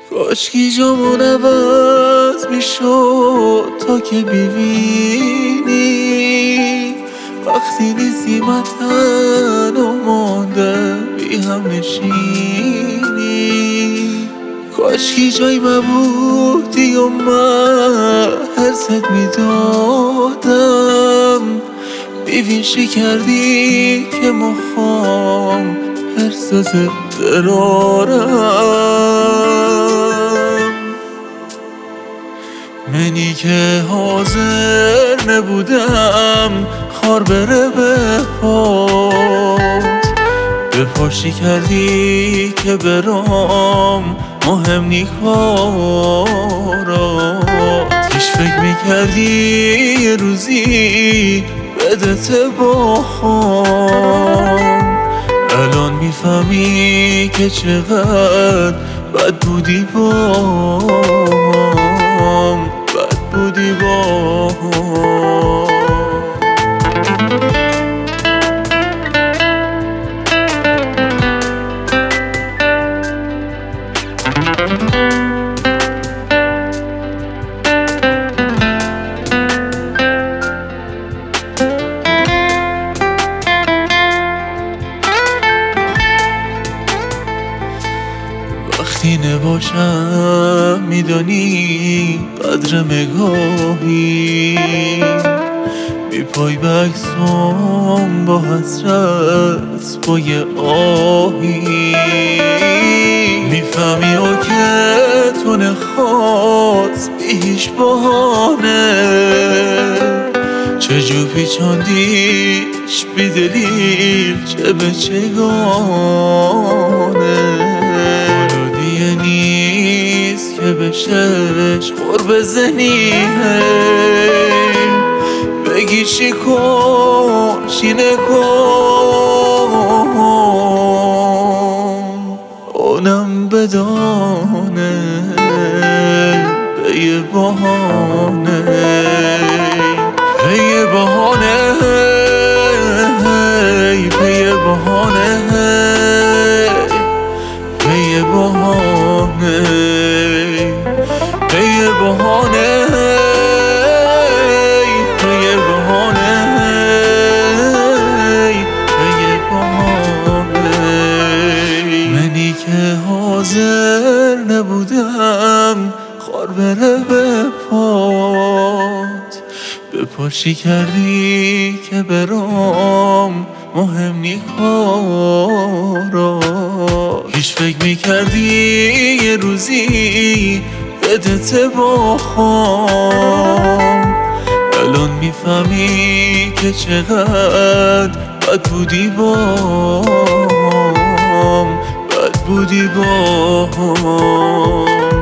کاشکی جامون عوض میشد تا که ببینی وقتی نیستی من تنها مانده بی هم نشینی. کاشکی جای مبودی و من حرست میدادم بیویشی کردی که مخوام حرست درارم. منی که حاضر نبودم خار بره به پات بپاشی کردی که برام مهم نی کارات. هیچ فکر میکردی یه روزی بدت با خام الان میفهمی که چقدر بد بودی باهم، بد بودی باهم. وقتی نباشم میدانی قدر مگاهی میپای به عکسام با حسرت با یه آهی میفهمی او که تو نخواست بی هیچ بهانه چجور پیچاندیش بی دلیل چه به چگانه نیست که بشش قرب زنی بگی چی کن چی نکن اونم بدانه به یه بهانه به یه بهانه به یه بهانه به یه بهانه به یه بهانه به یه بهانه به یه بهانه. منی که حاضر نبودم خار بره به پات بپاشی کردی که برام مهم نی کارات. هیچ فکر میکردی یه روزی بدت با خام الان میفهمی که چقدر بد بودی باهم، بد بودی باهم.